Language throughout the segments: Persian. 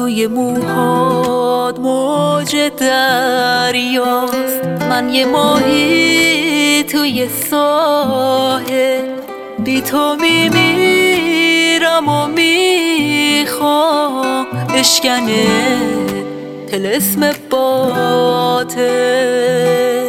توی موهات موج دریاست، من یه ماهی توی ساحل، بی تو میمیرم و میخوام بشکنه طلسم باطل.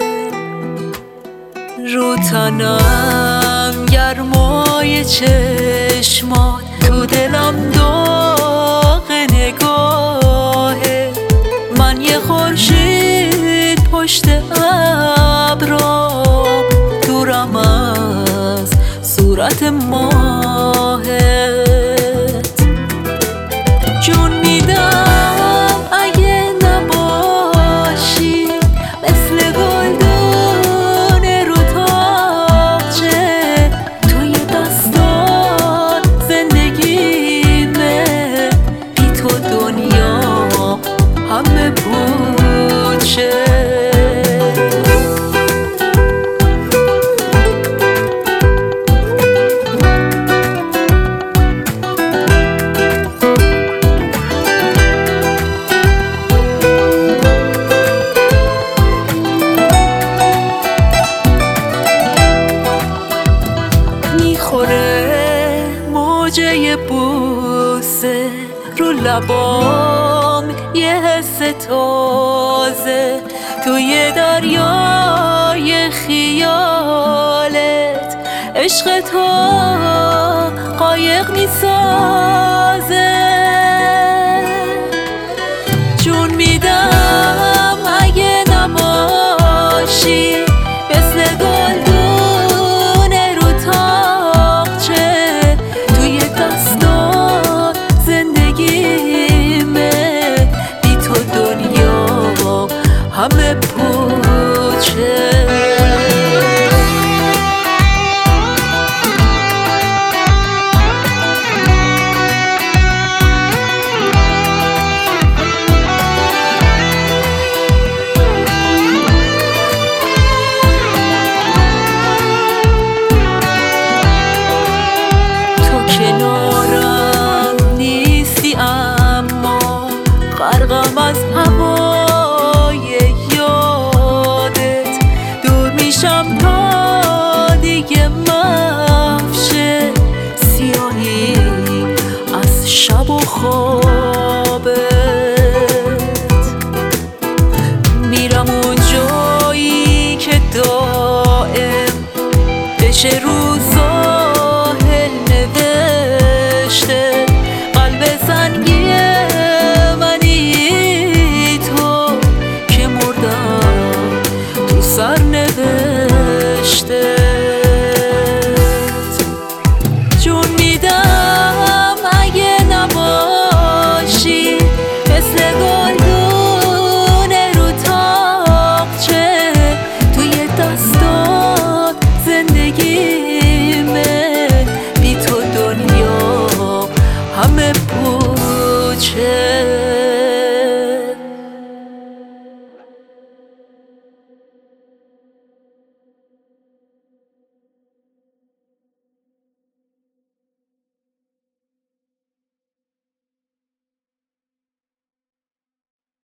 رو تنم گرمای چشمات، تو دلم داغ نگاهه، من یه خورشید پشت ابرام، دورم از صورت ماهت. جون میدم اگه نباشی، مثل گلدون رو تاقچه، توی دستات زندگیمه، بی تو دنیا همه پوچه. میخوره موجه بوسه رو لبام، یه حس تازه توی دریای خیالت، عشق تو قایق میسازه. جون میدم اگه نباشی، مثل گلدون رو تاقچه، توی دستات زندگیمه، بی تو دنیا همه پوچه. کنارم نیستی اما غرقم از هوای یادت، دور میشم تا دیگه مفشه سیاهی از شب و خوابت. میرم اون جایی که دائم بشه رو ساحل نوشته،